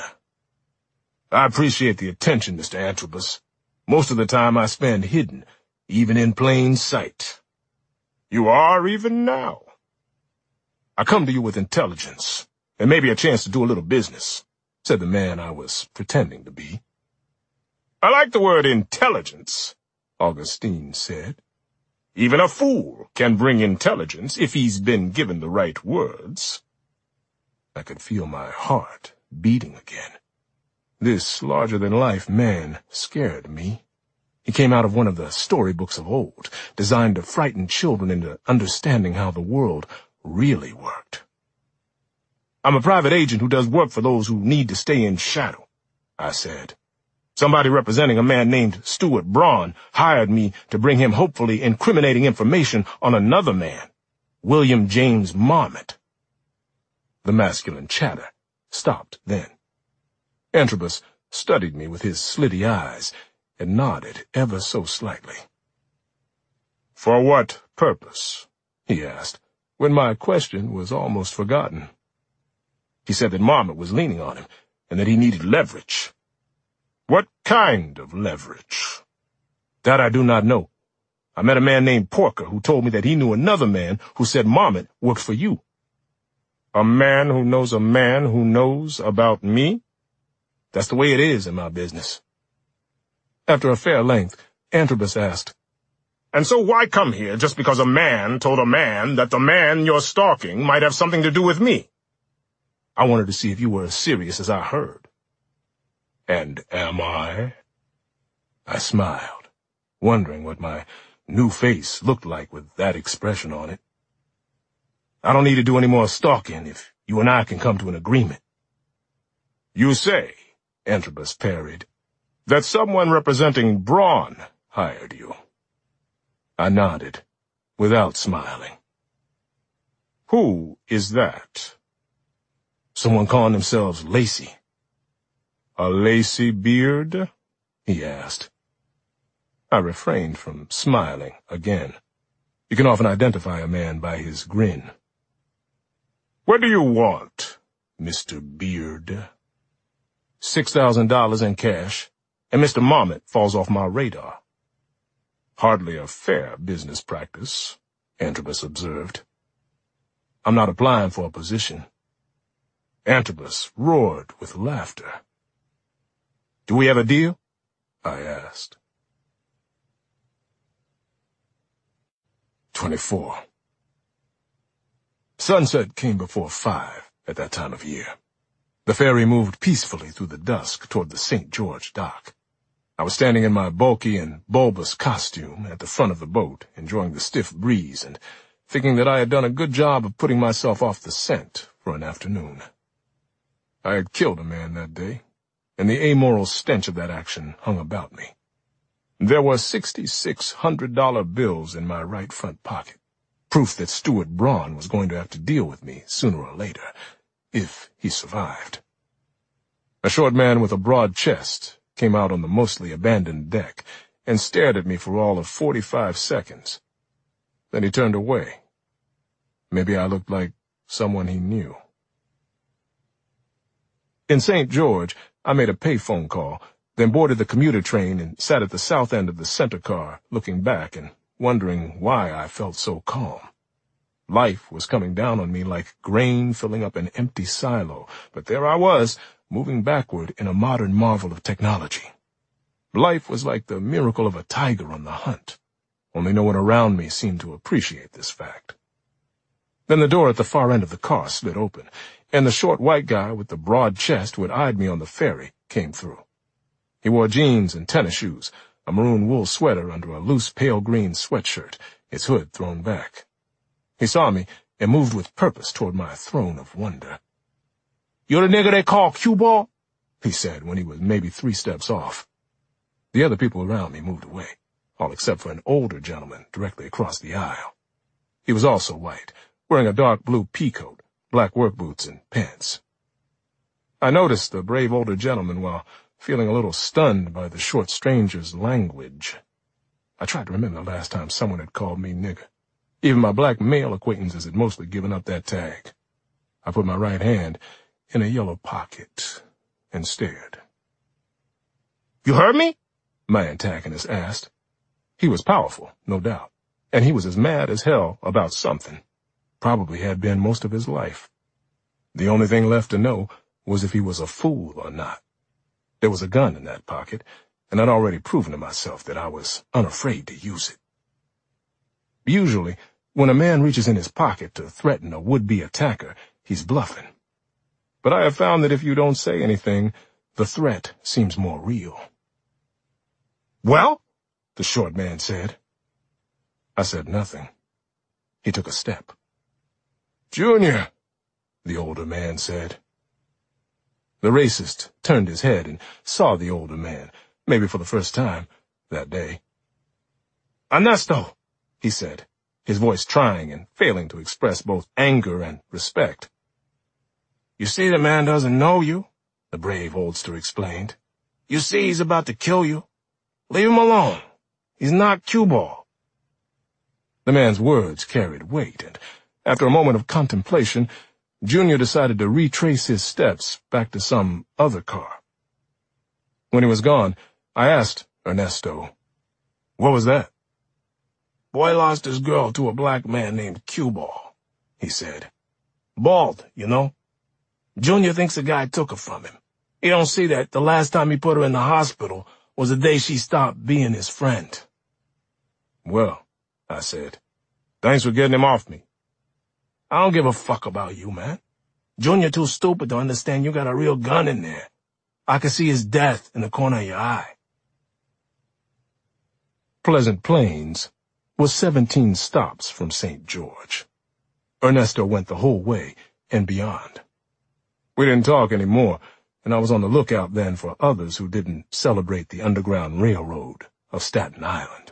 "I appreciate the attention, Mister Antropus. Most of the time I spend hidden, even in plain sight." "You are even now." "I come to you with intelligence, and maybe a chance to do a little business," said the man I was pretending to be. "I like the word intelligence," Augustine said. "Even a fool can bring intelligence if he's been given the right words." I could feel my heart beating again. This larger-than-life man scared me. He came out of one of the storybooks of old, designed to frighten children into understanding how the world really worked. "I'm a private agent who does work for those who need to stay in shadow," I said. "Somebody representing a man named Stuart Braun hired me to bring him hopefully incriminating information on another man, William James Marmot." The masculine chatter stopped then. Antropus studied me with his slitty eyes and nodded ever so slightly. "For what purpose?" he asked, when my question was almost forgotten. He said that Marmot was leaning on him, and that he needed leverage. "What kind of leverage?" That I do not know. I met a man named Porker who told me that he knew another man who said Marmot worked for you. A man who knows a man who knows about me? That's the way it is in my business. After a fair length, Antrobus asked, And so why come here just because a man told a man that the man you're stalking might have something to do with me? I wanted to see if you were as serious as I heard. And am I? I smiled, wondering what my new face looked like with that expression on it. I don't need to do any more stalking if you and I can come to an agreement. You say, Antrobus parried, that someone representing Braun hired you. I nodded, without smiling. Who is that? Someone calling themselves Lacey. A Lacey beard? He asked. I refrained from smiling again. You can often identify a man by his grin. What do you want, Mister Beard? Six thousand dollars in cash, and Mister Marmot falls off my radar. Hardly a fair business practice, Antrobus observed. I'm not applying for a position. Antrobus roared with laughter. Do we have a deal? I asked. Twenty-four. Sunset came before five at that time of year. The ferry moved peacefully through the dusk toward the Saint George dock. I was standing in my bulky and bulbous costume at the front of the boat, enjoying the stiff breeze and thinking that I had done a good job of putting myself off the scent for an afternoon. I had killed a man that day, and the amoral stench of that action hung about me. There were sixty-six hundred dollar bills in my right front pocket, proof that Stuart Braun was going to have to deal with me sooner or later, if he survived. A short man with a broad chest came out on the mostly abandoned deck and stared at me for all of forty-five seconds. Then he turned away. Maybe I looked like someone he knew. In Saint George, I made a payphone call, then boarded the commuter train and sat at the south end of the center car, looking back and wondering why I felt so calm. Life was coming down on me like grain filling up an empty silo, but there I was, moving backward in a modern marvel of technology. Life was like the miracle of a tiger on the hunt, only no one around me seemed to appreciate this fact. Then the door at the far end of the car slid open, and the short white guy with the broad chest who had eyed me on the ferry came through. He wore jeans and tennis shoes, a maroon wool sweater under a loose pale green sweatshirt, its hood thrown back. He saw me and moved with purpose toward my throne of wonder. "You're the nigger they call Cue-Ball?" he said when he was maybe three steps off. The other people around me moved away, all except for an older gentleman directly across the aisle. He was also white, wearing a dark blue peacoat, black work boots, and pants. I noticed the brave older gentleman while feeling a little stunned by the short stranger's language. I tried to remember the last time someone had called me nigger. Even my black male acquaintances had mostly given up that tag. I put my right hand in a yellow pocket and stared. "You heard me?" my antagonist asked. He was powerful, no doubt, and he was as mad as hell about something. Probably had been most of his life. The only thing left to know was if he was a fool or not. There was a gun in that pocket, and I'd already proven to myself that I was unafraid to use it. Usually, when a man reaches in his pocket to threaten a would-be attacker, he's bluffing. But I have found that if you don't say anything, the threat seems more real. "Well?" the short man said. I said nothing. He took a step. "Junior," the older man said. The racist turned his head and saw the older man, maybe for the first time that day. "Ernesto," he said, his voice trying and failing to express both anger and respect. "You see, the man doesn't know you," the brave oldster explained. "You see, he's about to kill you. Leave him alone. He's not Cue-Ball." The man's words carried weight, and after a moment of contemplation, Junior decided to retrace his steps back to some other car. When he was gone, I asked Ernesto, What was that? Boy lost his girl to a black man named Q-Ball, he said. Bald, you know. Junior thinks the guy took her from him. He don't see that the last time he put her in the hospital was the day she stopped being his friend. Well, I said, thanks for getting him off me. I don't give a fuck about you, man. Junior too stupid to understand you got a real gun in there. I can see his death in the corner of your eye. Pleasant Plains was seventeen stops from Saint George. Ernesto went the whole way and beyond. We didn't talk anymore, and I was on the lookout then for others who didn't celebrate the Underground Railroad of Staten Island.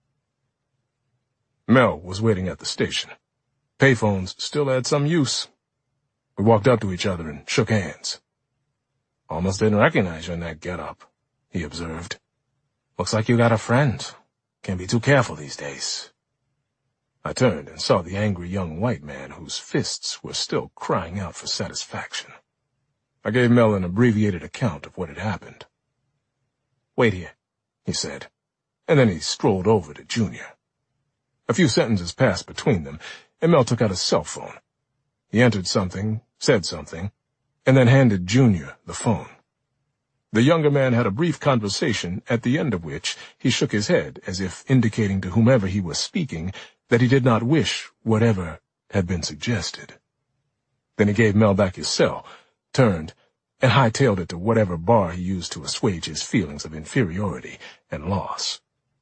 Mel was waiting at the station. Payphones still had some use. We walked up to each other and shook hands. Almost didn't recognize you in that get-up, he observed. Looks like you got a friend. Can't be too careful these days. I turned and saw the angry young white man whose fists were still crying out for satisfaction. I gave Mel an abbreviated account of what had happened. Wait here, he said, and then he strolled over to Junior. A few sentences passed between them, and Mel took out his cell phone. He entered something, said something, and then handed Junior the phone. The younger man had a brief conversation, at the end of which he shook his head as if indicating to whomever he was speaking that he did not wish whatever had been suggested. Then he gave Mel back his cell, turned, and hightailed it to whatever bar he used to assuage his feelings of inferiority and loss.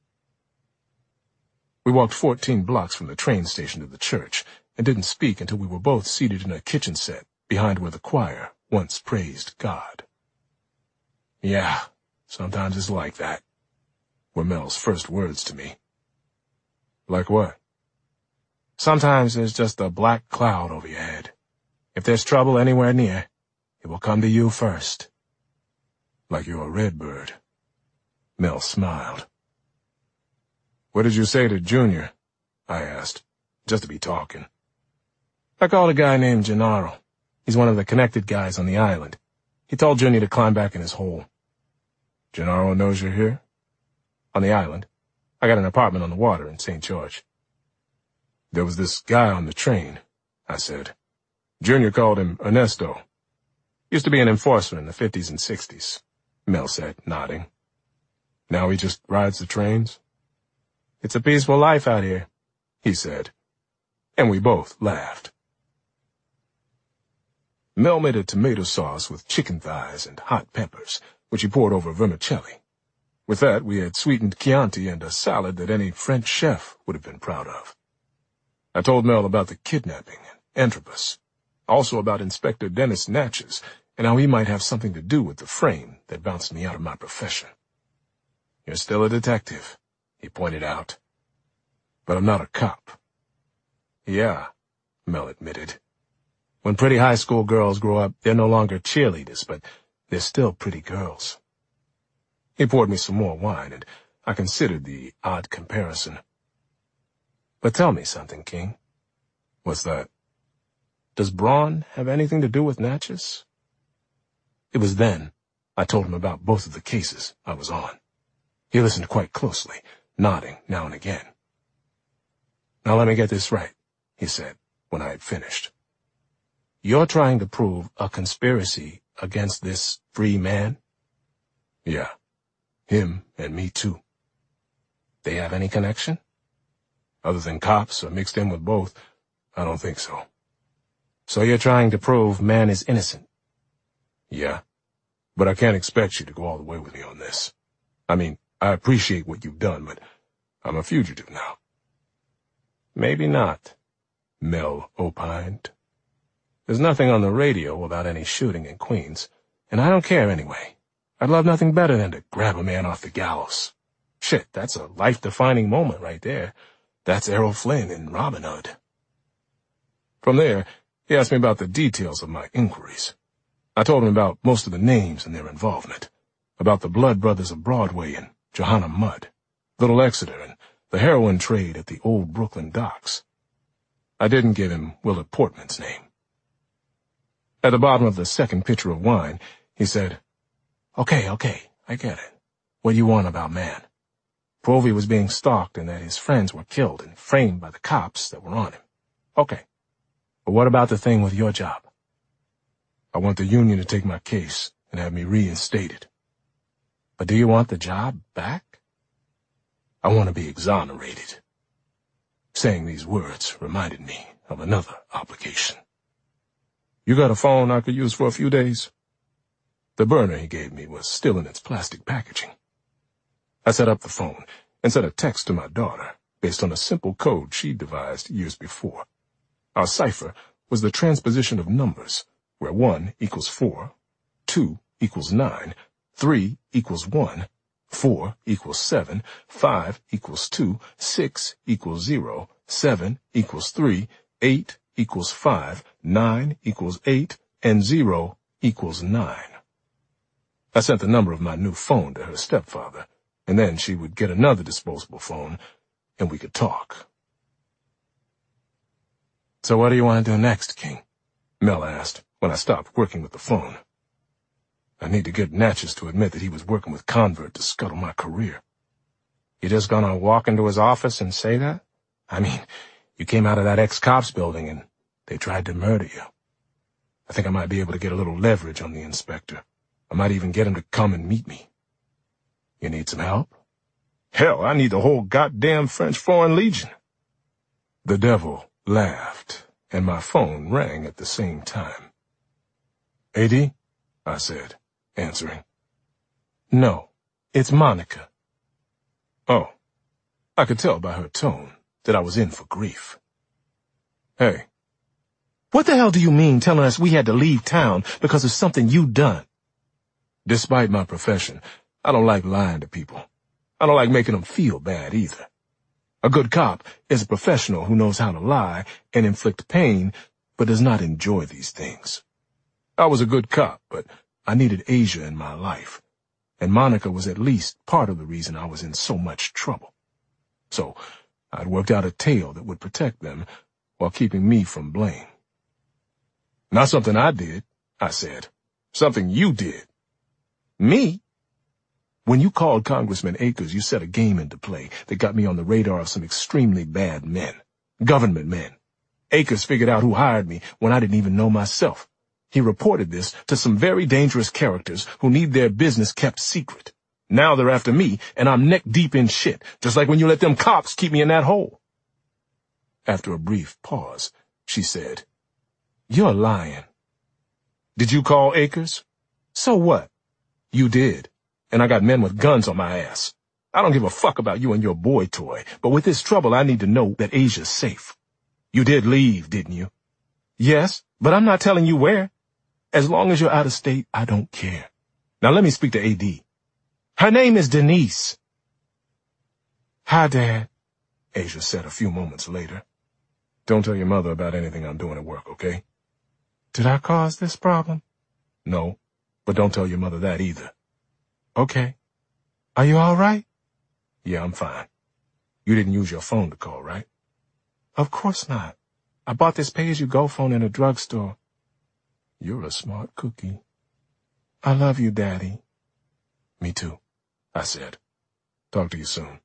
We walked fourteen blocks from the train station to the church, and didn't speak until we were both seated in a kitchen set behind where the choir once praised God. Yeah, sometimes it's like that, were Mel's first words to me. Like what? Sometimes there's just a black cloud over your head. If there's trouble anywhere near, it will come to you first. Like you're a redbird. Mel smiled. What did you say to Junior? I asked, just to be talking. I called a guy named Gennaro. He's one of the connected guys on the island. He told Junior to climb back in his hole. Gennaro knows you're here? On the island. I got an apartment on the water in Saint George. There was this guy on the train, I said. Junior called him Ernesto. Used to be an enforcer in the fifties and sixties, Mel said, nodding. Now he just rides the trains? It's a peaceful life out here, he said. And we both laughed. Mel made a tomato sauce with chicken thighs and hot peppers, which he poured over vermicelli. With that, we had sweetened Chianti and a salad that any French chef would have been proud of. I told Mel about the kidnapping and Entropus, also about Inspector Dennis Natchez, and how he might have something to do with the frame that bounced me out of my profession. You're still a detective, he pointed out. But I'm not a cop. Yeah, Mel admitted. When pretty high school girls grow up, they're no longer cheerleaders, but they're still pretty girls. He poured me some more wine, and I considered the odd comparison. But tell me something, King. What's that? Does Braun have anything to do with Natchez? It was then I told him about both of the cases I was on. He listened quite closely, nodding now and again. Now let me get this right, he said, when I had finished. You're trying to prove a conspiracy against this free man? Yeah. Him and me too. They have any connection? Other than cops or mixed in with both, I don't think so. So you're trying to prove man is innocent? Yeah. But I can't expect you to go all the way with me on this. I mean, I appreciate what you've done, but I'm a fugitive now. Maybe not, Mel opined. There's nothing on the radio about any shooting in Queens, and I don't care anyway. I'd love nothing better than to grab a man off the gallows. Shit, that's a life-defining moment right there. That's Errol Flynn in Robin Hood. From there, he asked me about the details of my inquiries. I told him about most of the names and their involvement, about the Blood Brothers of Broadway and Johanna Mudd, Little Exeter, and the heroin trade at the old Brooklyn docks. I didn't give him Willard Portman's name. At the bottom of the second pitcher of wine, he said, Okay, okay, I get it. What do you want about man? Povey was being stalked and that his friends were killed and framed by the cops that were on him. Okay. But what about the thing with your job? I want the union to take my case and have me reinstated. But do you want the job back? I want to be exonerated. Saying these words reminded me of another obligation. You got a phone I could use for a few days? The burner he gave me was still in its plastic packaging. I set up the phone and sent a text to my daughter based on a simple code she'd devised years before. Our cipher was the transposition of numbers, where one equals four, two equals nine, three equals one, four equals seven, five equals two, six equals zero, seven equals three, eight equals five, nine equals eight, and zero equals nine. I sent the number of my new phone to her stepfather, and then she would get another disposable phone, and we could talk. So what do you want to do next, King? Mel asked when I stopped working with the phone. I need to get Natchez to admit that he was working with Convert to scuttle my career. You just gonna walk into his office and say that? I mean, you came out of that ex-cops building and they tried to murder you. I think I might be able to get a little leverage on the inspector. I might even get him to come and meet me. You need some help? Hell, I need the whole goddamn French Foreign Legion. The devil laughed, and my phone rang at the same time. A D? I said, answering. No, it's Monica. Oh, I could tell by her tone that I was in for grief. Hey. What the hell do you mean telling us we had to leave town because of something you done? Despite my profession, I don't like lying to people. I don't like making them feel bad either. A good cop is a professional who knows how to lie and inflict pain, but does not enjoy these things. I was a good cop, but I needed Asia in my life, and Monica was at least part of the reason I was in so much trouble. So I'd worked out a tale that would protect them while keeping me from blame. Not something I did, I said. Something you did. Me? When you called Congressman Akers, you set a game into play that got me on the radar of some extremely bad men. Government men. Akers figured out who hired me when I didn't even know myself. He reported this to some very dangerous characters who need their business kept secret. Now they're after me, and I'm neck deep in shit, just like when you let them cops keep me in that hole. After a brief pause, she said, You're lying. Did you call Akers? So what? You did. And I got men with guns on my ass. I don't give a fuck about you and your boy toy, but with this trouble I need to know that Asia's safe. You did leave, didn't you? Yes, but I'm not telling you where. As long as you're out of state, I don't care. Now let me speak to A D. Her name is Denise. Hi, Dad, Asia said a few moments later. Don't tell your mother about anything I'm doing at work, okay? Did I cause this problem? No, but don't tell your mother that either. Okay. Are you all right? Yeah, I'm fine. You didn't use your phone to call, right? Of course not. I bought this pay-as-you-go phone in a drugstore. You're a smart cookie. I love you, Daddy. Me too, I said. Talk to you soon.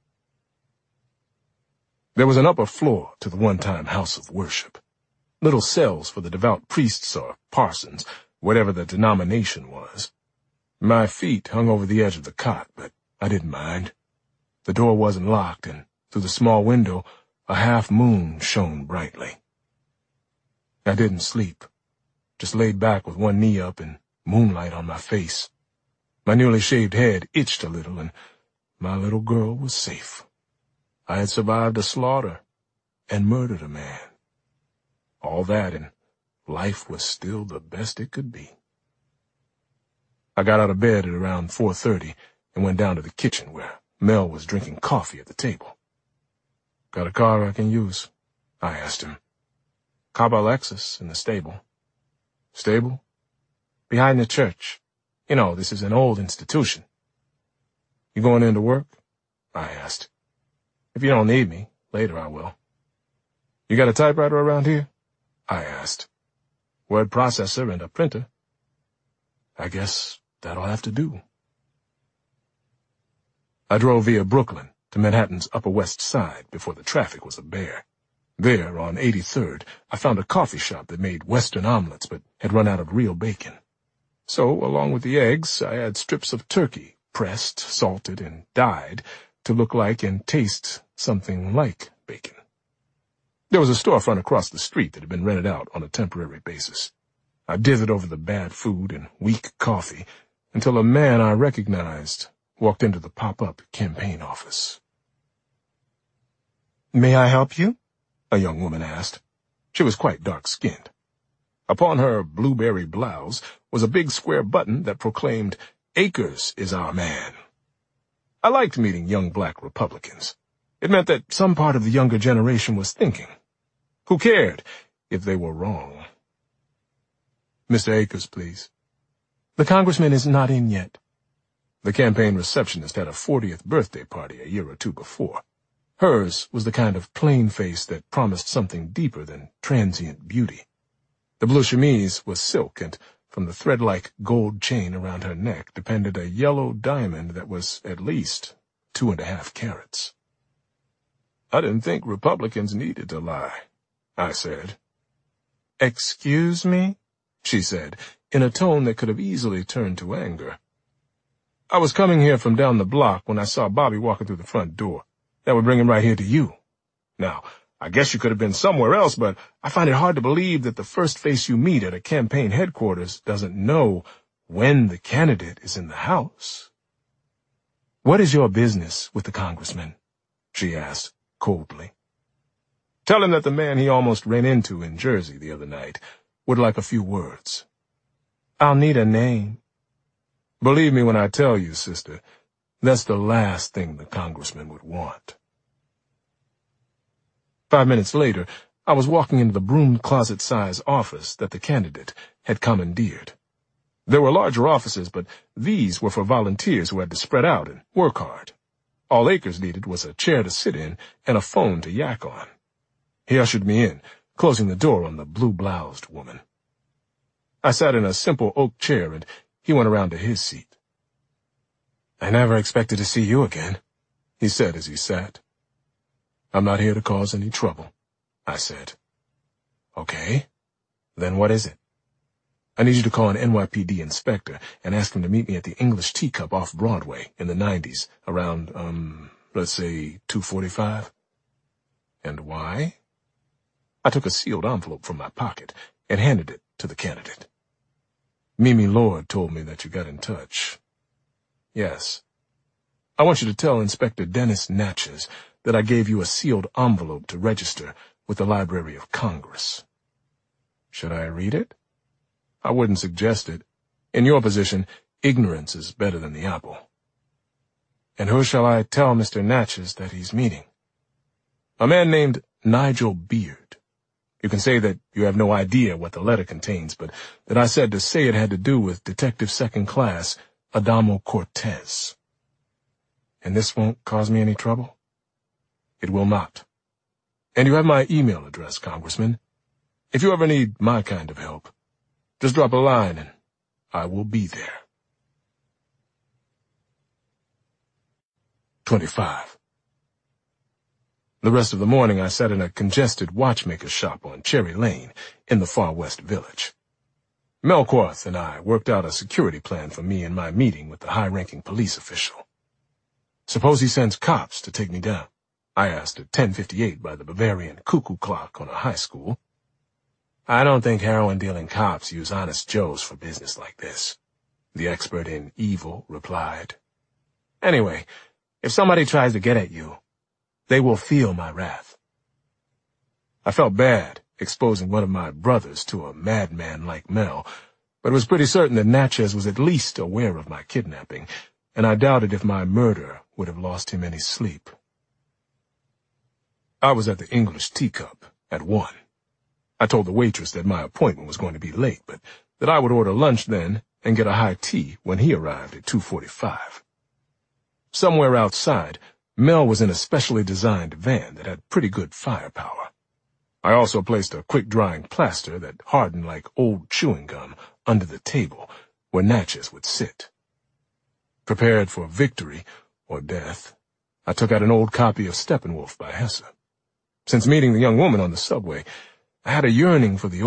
There was an upper floor to the one-time house of worship. Little cells for the devout priests or parsons, whatever the denomination was. My feet hung over the edge of the cot, but I didn't mind. The door wasn't locked, and through the small window, a half-moon shone brightly. I didn't sleep, just laid back with one knee up and moonlight on my face. My newly shaved head itched a little, and my little girl was safe. I had survived a slaughter and murdered a man. All that, and life was still the best it could be. I got out of bed at around four thirty and went down to the kitchen where Mel was drinking coffee at the table. Got a car I can use? I asked him. Caba Lexus in the stable. Stable? Behind the church. You know, this is an old institution. You going into work? I asked. If you don't need me, later I will. You got a typewriter around here? I asked. Word processor and a printer. I guess that'll have to do. I drove via Brooklyn to Manhattan's Upper West Side before the traffic was a bear. There, on eighty-third, I found a coffee shop that made Western omelets but had run out of real bacon. So, along with the eggs, I had strips of turkey, pressed, salted, and dyed to look like and taste something like bacon. There was a storefront across the street that had been rented out on a temporary basis. I dithered over the bad food and weak coffee until a man I recognized walked into the pop-up campaign office. "May I help you?" a young woman asked. She was quite dark-skinned. Upon her blueberry blouse was a big square button that proclaimed, "Akers is our man." I liked meeting young black Republicans. It meant that some part of the younger generation was thinking. Who cared if they were wrong? "Mister Akers, please." "The congressman is not in yet." The campaign receptionist had a fortieth birthday party a year or two before. Hers was the kind of plain face that promised something deeper than transient beauty. The blue chemise was silk, and from the thread-like gold chain around her neck depended a yellow diamond that was at least two and a half carats. "I didn't think Republicans needed to lie," I said. "Excuse me?" she said, in a tone that could have easily turned to anger. "I was coming here from down the block when I saw Bobby walking through the front door. That would bring him right here to you. Now, I guess you could have been somewhere else, but I find it hard to believe that the first face you meet at a campaign headquarters doesn't know when the candidate is in the house." "What is your business with the congressman?" she asked coldly. "Tell him that the man he almost ran into in Jersey the other night would like a few words." "I'll need a name." "Believe me when I tell you, sister, that's the last thing the congressman would want." Five minutes later, I was walking into the broom closet-size office that the candidate had commandeered. There were larger offices, but these were for volunteers who had to spread out and work hard. All Akers needed was a chair to sit in and a phone to yak on. He ushered me in, closing the door on the blue-bloused woman. I sat in a simple oak chair, and he went around to his seat. "I never expected to see you again," he said as he sat. "I'm not here to cause any trouble," I said. "Okay, then what is it?" "I need you to call an N Y P D inspector and ask him to meet me at the English Teacup off Broadway in the nineties, around, um, let's say two forty-five. "And why?" I took a sealed envelope from my pocket and handed it to the candidate. "Mimi Lord told me that you got in touch." "Yes. I want you to tell Inspector Dennis Natchez that I gave you a sealed envelope to register with the Library of Congress." "Should I read it?" "I wouldn't suggest it. In your position, ignorance is better than the apple." "And who shall I tell Mister Natchez that he's meeting?" "A man named Nigel Beard. You can say that you have no idea what the letter contains, but that I said to say it had to do with Detective Second Class Adamo Cortez." "And this won't cause me any trouble?" "It will not. And you have my email address, Congressman. If you ever need my kind of help, just drop a line and I will be there." twenty-five. The rest of the morning I sat in a congested watchmaker's shop on Cherry Lane in the far west village. Melquarth and I worked out a security plan for me and my meeting with the high-ranking police official. "Suppose he sends cops to take me down?" I asked at ten fifty-eight by the Bavarian cuckoo clock on a high school. "I don't think heroin-dealing cops use honest Joes for business like this," the expert in evil replied. "Anyway, if somebody tries to get at you, they will feel my wrath." I felt bad exposing one of my brothers to a madman like Mel, but was pretty certain that Natchez was at least aware of my kidnapping, and I doubted if my murder would have lost him any sleep. I was at the English Teacup at one. I told the waitress that my appointment was going to be late, but that I would order lunch then and get a high tea when he arrived at two forty-five. Somewhere outside, Mel was in a specially designed van that had pretty good firepower. I also placed a quick-drying plaster that hardened like old chewing gum under the table where Natchez would sit. Prepared for victory, or death, I took out an old copy of Steppenwolf by Hesse. Since meeting the young woman on the subway, I had a yearning for the